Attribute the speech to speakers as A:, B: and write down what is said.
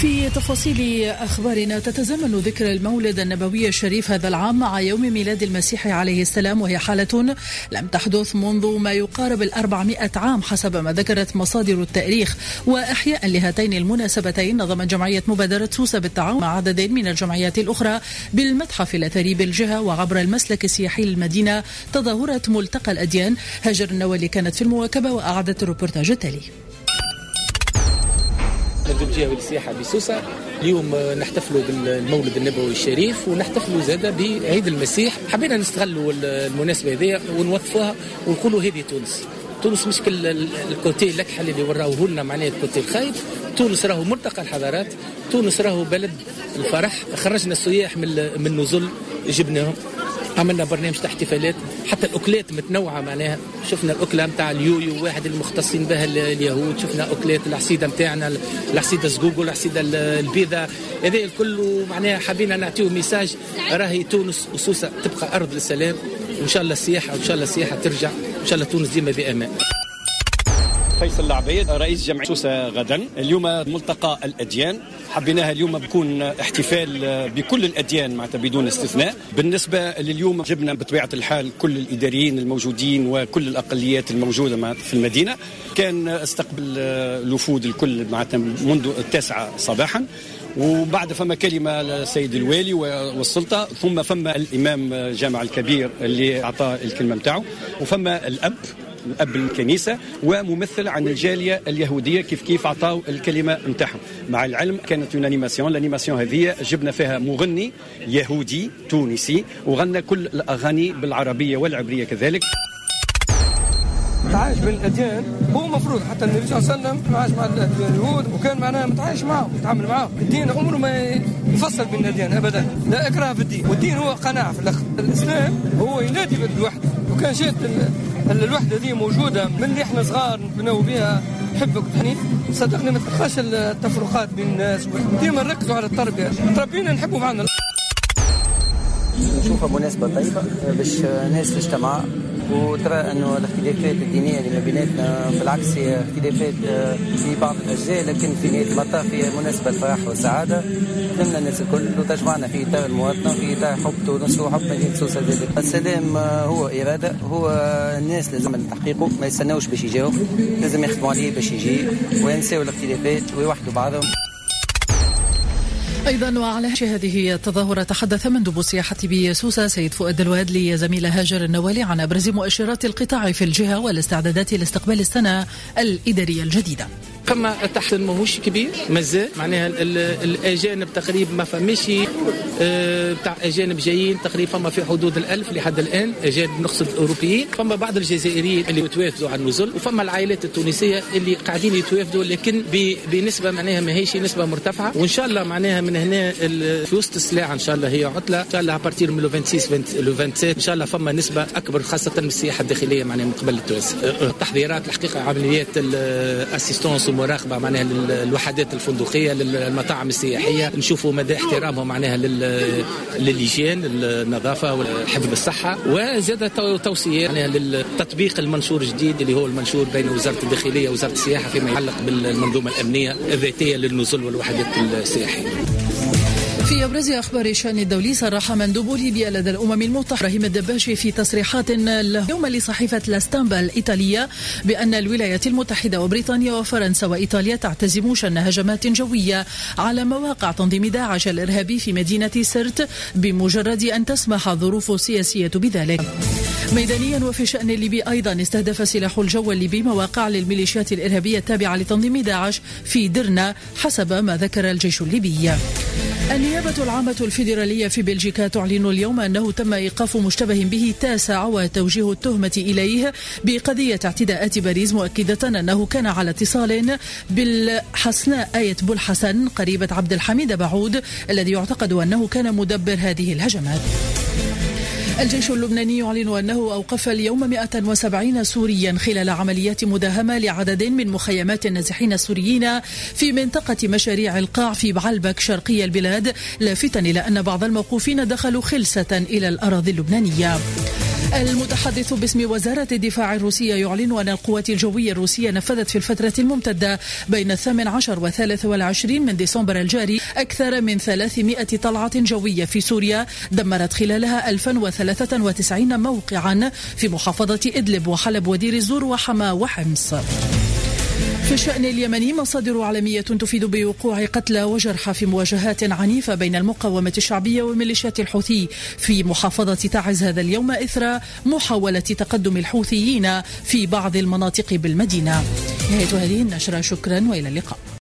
A: في تفاصيل أخبارنا، تتزامن ذكرى المولد النبوي الشريف هذا العام مع يوم ميلاد المسيح عليه السلام، وهي حالة لم تحدث منذ ما يقارب 400 عام حسب ما ذكرت مصادر التاريخ. وإحياء لهاتين المناسبتين نظمت جمعية مبادرة سوسة بالتعاون مع عدد من الجمعيات الأخرى بالمتحف الأثري بالجهة وعبر المسلك السياحي للمدينة تظاهرة ملتقى الأديان. هاجر النوالي كانت في المواكبة وأعدت الروبورتاج التالي.
B: الجهة والسياحة بسوسة اليوم نحتفلوا بالمولد النبوي الشريف ونحتفلوا زادة بعيد المسيح. حبينا نستغلوا المناسبة هذه ونوظفوها ونقولوا هذه تونس مش كل الكوتي الأكحل اللي وراوه لنا معناه الكوتي الخايب. تونس راهو ملتقى الحضارات، تونس راهو بلد الفرح. خرجنا السياح من نزل جبناهم، عملنا برنامج احتفالات، حتى الأكلات متنوعة معناها. شفنا الأكلة متاع اليويو واحد المختصين بها اليهود، شفنا أكلات العصيدة متاعنا، العصيدة الزقوق والعصيدة البيضة، هذا الكل معناها حبينا نعطيه ميساج. راهي تونس وسوسة تبقى أرض للسلام، وإن شاء الله السياحة ترجع، إن شاء الله تونس ديما بأمان.
C: فيصل العبيد رئيس جمعية سوسة غدا. اليوم ملتقى الأديان، حبيناها اليوم بكون احتفال بكل الأديان معناتها بدون استثناء. بالنسبة لليوم جبنا بطبيعة الحال كل الإداريين الموجودين وكل الأقليات الموجودة في المدينة. كان استقبل الوفود الكل معناتها منذ 9 صباحا، وبعد فما كلمة للسيد الوالي والسلطة، ثم فما الإمام جامع الكبير اللي أعطى الكلمة متاعه، وفما الأب الكنيسة وممثل عن الجالية اليهودية كيف عطاوا الكلمة متاعهم. مع العلم كانت الانيماسيون هذه جبنا فيها مغني يهودي تونسي وغنى كل الأغاني بالعربية والعبرية كذلك.
D: تعايش بين الأديان هو مفروض، حتى النبي صلى الله عليه وسلم عاش مع اليهود وكان معناها متعايش معهم يتعامل معهم. الدين عمره ما يفصل بين الأديان أبدا، لا إكراه في الدين، والدين هو قناعة في الأخر. الإسلام هو ينادي بالوحدة، وكان شئت الوحدة دي موجودة من اللي احنا صغار نبنوا بها حبك وتحنين. صدقني ما تلقاش التفرقات بين الناس، ديما نركزوا على التربية، تربينا نحبوا معنا.
E: نشوفها مناسبة طيبة باش الناس تجتمع وترى أنه الاختلافات الدينية اللي ما بيناتنا بالعكس هي اختلافات في بعض الأجزاء، لكن في نهاية المطاف هي مناسبة الفرح والسعادة تمنى الناس الكل وتجمعنا في إطار المواطنة، في إطار حب تونس وحب مدينة سوسة. السلام هو إرادة، هو الناس لازم تحقيقه، ما يستناوش باش يجاو، لازم يخدموا عليه باش يجي وينساو الاختلافات ويوحدوا بعضهم.
A: أيضا وعلى هذه التظاهرة تحدث مندوب السياحة بسوسة سيد فؤاد الواد لزميل هاجر النوالي عن أبرز مؤشرات القطاع في الجهة والاستعدادات لاستقبال السنة الإدارية الجديدة.
B: فما تحسن ماهوش كبير مازال، معناها الأجانب تقريبا ما فماش بتاع أجانب جايين تقريبا، فما في حدود 1000 لحد الآن أجانب نقصد أوروبيين. فما بعض الجزائريين اللي يتوافدوا على النزل، وفما العائلات التونسية اللي قاعدين يتوافدوا، لكن بنسبة معناها ما هيش نسبة مرتفعة. وإن شاء الله معناها من هنا في وسط السلاح إن شاء الله هي عطلة، إن شاء الله بارتير من لو 26 لو 27 إن شاء الله فما نسبة أكبر خاصة من السياحة الداخلية معناها من قبل التوانسة. التحضيرات الحقيقة عمليات الأسيستونس ومراقبة معناها للوحدات الفندقية للمطاعم السياحية، نشوفوا مدى احترامهم معناها للهيجين النظافة والحفظ الصحة، وزاد توصية معناها للتطبيق المنشور الجديد اللي هو المنشور بين وزارة الداخلية ووزارة السياحة فيما يتعلق بالمنظومة الأمنية الذاتية للنزل والوحدات السياحية.
A: في أبرز أخبار الشأن الدولي، صرح مندوب ليبيا لدى الأمم المتحدة إبراهيم الدباشي في تصريحات اليوم لصحيفة لاستامبا الإيطالية بأن الولايات المتحدة وبريطانيا وفرنسا وإيطاليا تعتزم شن هجمات جوية على مواقع تنظيم داعش الإرهابي في مدينة سرت بمجرد أن تسمح الظروف السياسية بذلك. ميدانيا وفي الشأن الليبي أيضا، استهدف سلاح الجو الليبي مواقع للميليشيات الإرهابية التابعة لتنظيم داعش في درنا حسب ما ذكر الجيش الليبي. النيابة العامة الفيدرالية في بلجيكا تعلن اليوم أنه تم إيقاف مشتبه به تاسع وتوجيه التهمة إليه بقضية اعتداءات باريس، مؤكدة أنه كان على اتصال بالحسناء آية بولحسن قريبة عبد الحميد بعود الذي يعتقد أنه كان مدبر هذه الهجمات. الجيش اللبناني يعلن أنه أوقف اليوم 170 سوريا خلال عمليات مداهمة لعدد من مخيمات النازحين السوريين في منطقة مشاريع القاع في بعلبك شرقي البلاد، لافتا إلى أن بعض الموقوفين دخلوا خلسة إلى الأراضي اللبنانية. المتحدث باسم وزارة الدفاع الروسية يعلن أن القوات الجوية الروسية نفذت في الفترة الممتدة بين 18 و 23 من ديسمبر الجاري أكثر من 300 طلعة جوية في سوريا دمرت خلالها 1093 موقعا في محافظة إدلب وحلب ودير الزور وحما وحمص. في الشأن اليمني مصادر عالمية تفيد بوقوع قتلى وجرحى في مواجهات عنيفة بين المقاومة الشعبية وميليشيات الحوثي في محافظة تعز هذا اليوم إثر محاولة تقدم الحوثيين في بعض المناطق بالمدينة. نهاية هذه النشرة، شكرا وإلى اللقاء.